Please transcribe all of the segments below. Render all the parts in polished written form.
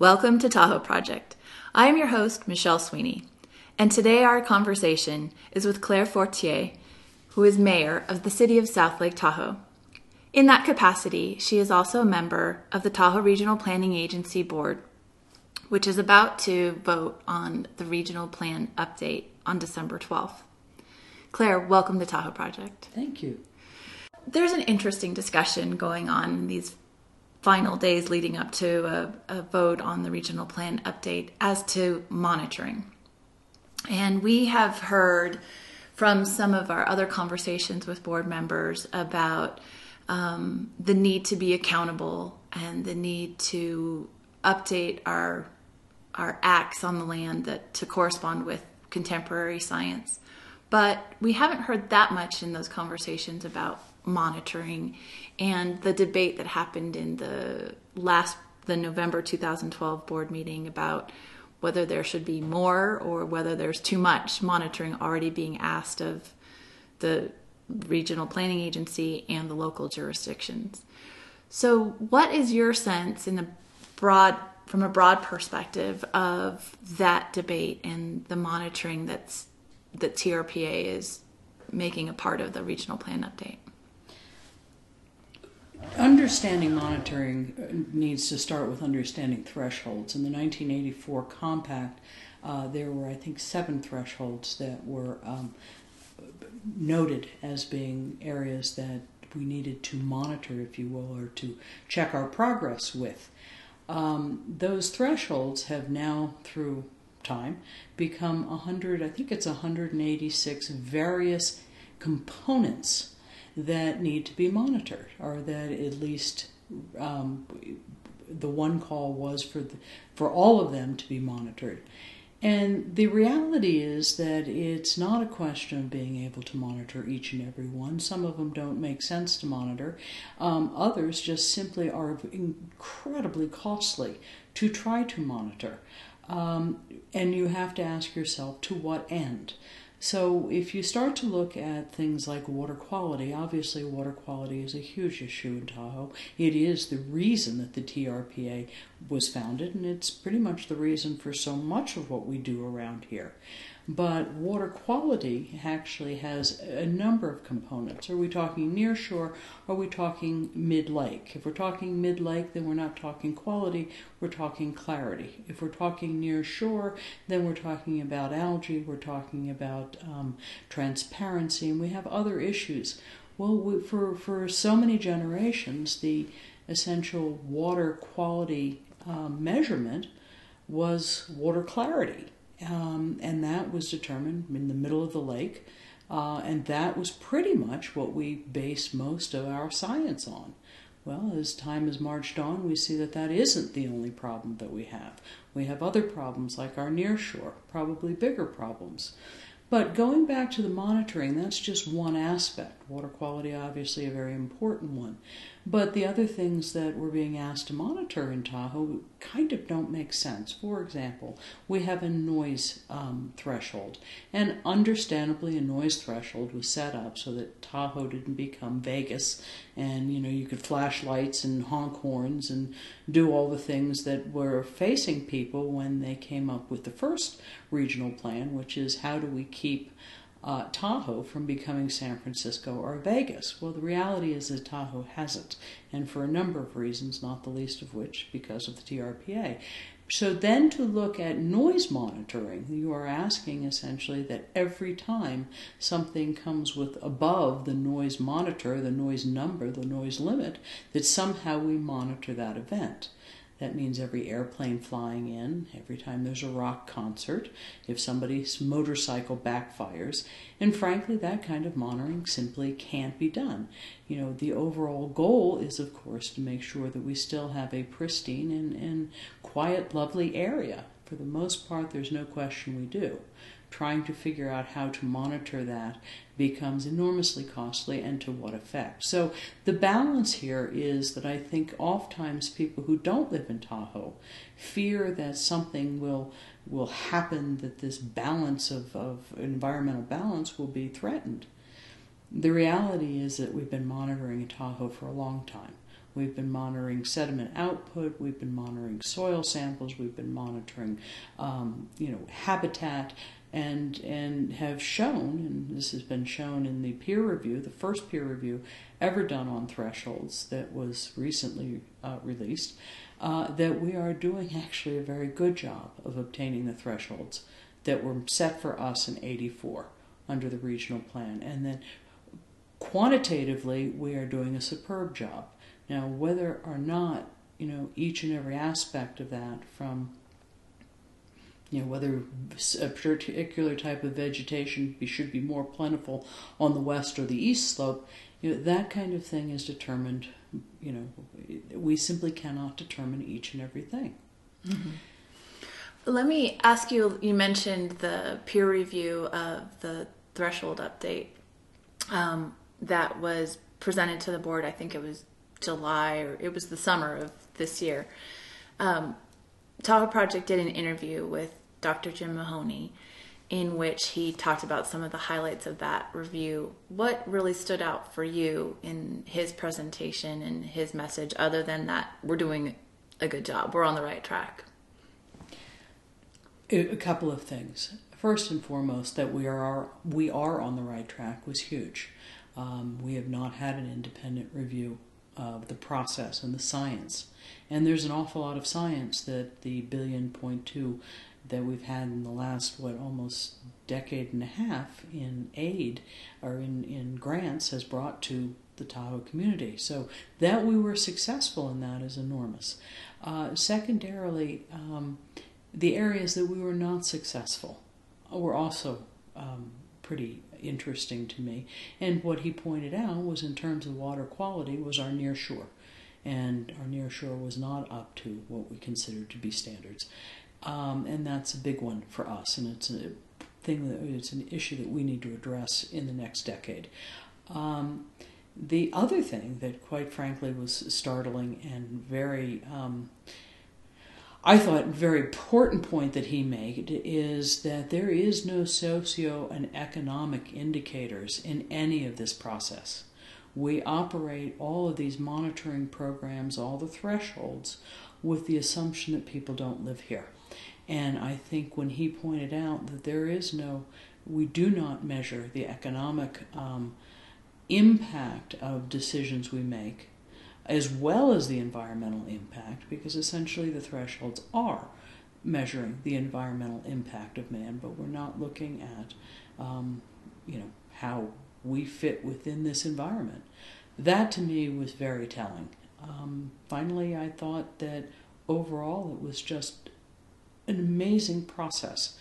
Welcome to Tahoe Project. I am your host, Michelle Sweeney, and today our conversation is with Claire Fortier, who is mayor of the city of South Lake Tahoe. In that capacity, she is also a member of the Tahoe Regional Planning Agency Board, which is about to vote on the regional plan update on December 12th. Claire, welcome to Tahoe Project. Thank you. There's an interesting discussion going on in these final days leading up to a vote on the regional plan update as to monitoring. And we have heard from some of our other conversations with board members about the need to be accountable and the need to update our acts on the land to correspond with contemporary science. But we haven't heard that much in those conversations about monitoring and the debate that happened in the November 2012 board meeting about whether there should be more or whether there's too much monitoring already being asked of the regional planning agency and the local jurisdictions. So what is your sense from a broad perspective of that debate and the monitoring that TRPA is making a part of the regional plan update? Understanding monitoring needs to start with understanding thresholds. In the 1984 compact, there were, I think, 7 thresholds that were noted as being areas that we needed to monitor, if you will, or to check our progress with. Those thresholds have now, through time, become 186 various components that need to be monitored, or that at least the one call was for all of them to be monitored. And the reality is that it's not a question of being able to monitor each and every one. Some of them don't make sense to monitor. Others just simply are incredibly costly to try to monitor. And you have to ask yourself, to what end? So if you start to look at things like water quality, obviously water quality is a huge issue in Tahoe. It is the reason that the TRPA was founded, and it's pretty much the reason for so much of what we do around here. But water quality actually has a number of components. Are we talking near shore? Are we talking mid-lake? If we're talking mid-lake, then we're not talking quality, we're talking clarity. If we're talking near shore, then we're talking about algae, we're talking about transparency, and we have other issues. Well, for so many generations, the essential water quality measurement was water clarity. And that was determined in the middle of the lake, and that was pretty much what we base most of our science on. Well, as time has marched on, we see that that isn't the only problem that we have. We have other problems like our nearshore, probably bigger problems. But going back to the monitoring, that's just one aspect. Water quality, obviously, a very important one. But the other things that we're being asked to monitor in Tahoe kind of don't make sense. For example, we have a noise threshold. And understandably, a noise threshold was set up so that Tahoe didn't become Vegas. And, you could flash lights and honk horns and do all the things that were facing people when they came up with the first regional plan, which is how do we keep Tahoe from becoming San Francisco or Vegas. Well, the reality is that Tahoe hasn't, and for a number of reasons, not the least of which because of the TRPA. So then to look at noise monitoring, you are asking essentially that every time something comes with above the noise monitor, the noise number, the noise limit, that somehow we monitor that event. That means every airplane flying in, every time there's a rock concert, if somebody's motorcycle backfires. And frankly, that kind of monitoring simply can't be done. The overall goal is, of course, to make sure that we still have a pristine and quiet, lovely area. For the most part, there's no question we do. Trying to figure out how to monitor that becomes enormously costly, and to what effect. So the balance here is that I think oftentimes people who don't live in Tahoe fear that something will happen, that this balance of environmental balance will be threatened. The reality is that we've been monitoring Tahoe for a long time. We've been monitoring sediment output. We've been monitoring soil samples. We've been monitoring, habitat, and have shown, and this has been shown in the peer review, the first peer review ever done on thresholds that was recently released, that we are doing actually a very good job of obtaining the thresholds that were set for us in '84 under the regional plan. And then quantitatively, we are doing a superb job. Now, whether or not, each and every aspect of that, from whether a particular type of vegetation should be more plentiful on the west or the east slope, that kind of thing is determined. We simply cannot determine each and every thing. Mm-hmm. Let me ask you, you mentioned the peer review of the threshold update that was presented to the board. I think it was July, or it was the summer of this year. Tahoe Project did an interview with Dr. Jim Mahoney in which he talked about some of the highlights of that review. What really stood out for you in his presentation and his message, other than that we're doing a good job, we're on the right track? A couple of things. First and foremost, that we are on the right track was huge. We have not had an independent review of the process and the science. And there's an awful lot of science that the $1.2 billion that we've had in the last, almost decade and a half in aid or in grants has brought to the Tahoe community. So that we were successful in that is enormous. Secondarily, the areas that we were not successful were also pretty interesting to me. And what he pointed out was, in terms of water quality, was our near shore. And our near shore was not up to what we considered to be standards. And that's a big one for us, and it's an issue that we need to address in the next decade. The other thing that, quite frankly, was startling and very, I thought, very important point that he made is that there is no socio and economic indicators in any of this process. We operate all of these monitoring programs, all the thresholds, with the assumption that people don't live here. And I think when he pointed out that we do not measure the economic impact of decisions we make, as well as the environmental impact, because essentially the thresholds are measuring the environmental impact of man, but we're not looking at, how we fit within this environment. That to me was very telling. Finally, I thought that overall it was just an amazing process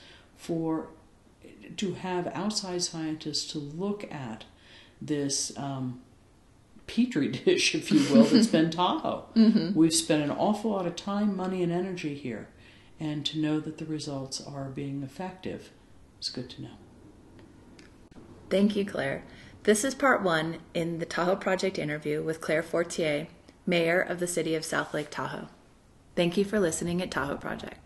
to have outside scientists to look at this petri dish, if you will, that's been Tahoe. Mm-hmm. We've spent an awful lot of time, money, and energy here, and to know that the results are being effective is good to know. Thank you, Claire. This is part 1 in the Tahoe Project interview with Claire Fortier, Mayor of the City of South Lake Tahoe. Thank you for listening at Tahoe Project.